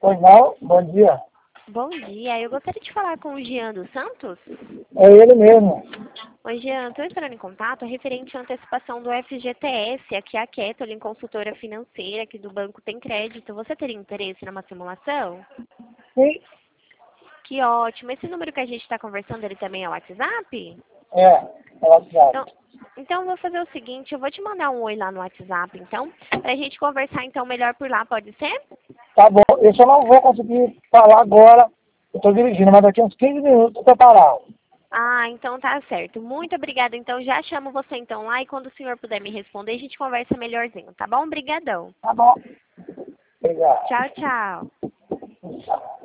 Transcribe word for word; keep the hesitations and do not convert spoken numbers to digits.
Pois não, bom dia. Bom dia, eu gostaria de falar com o Jean dos Santos. É ele mesmo. Oi, Jean, estou entrando em contato referente à antecipação do F G T S, aqui é a Kathleen, consultora financeira aqui do Banco Tem Crédito. Você teria interesse numa simulação? Sim. Que ótimo. Esse número que a gente está conversando, ele também é o WhatsApp? É, é o WhatsApp. Então, então eu vou fazer o seguinte, eu vou te mandar um oi lá no WhatsApp, então, para a gente conversar então melhor por lá, pode ser? Tá bom, eu só não vou conseguir falar agora, eu tô dirigindo, mas daqui uns quinze minutos eu tô parado. Ah, então tá certo. Muito obrigada. Então já chamo você então lá e quando o senhor puder me responder, a gente conversa melhorzinho, tá bom? Obrigadão. Tá bom. Obrigado. Tchau, tchau. Tchau.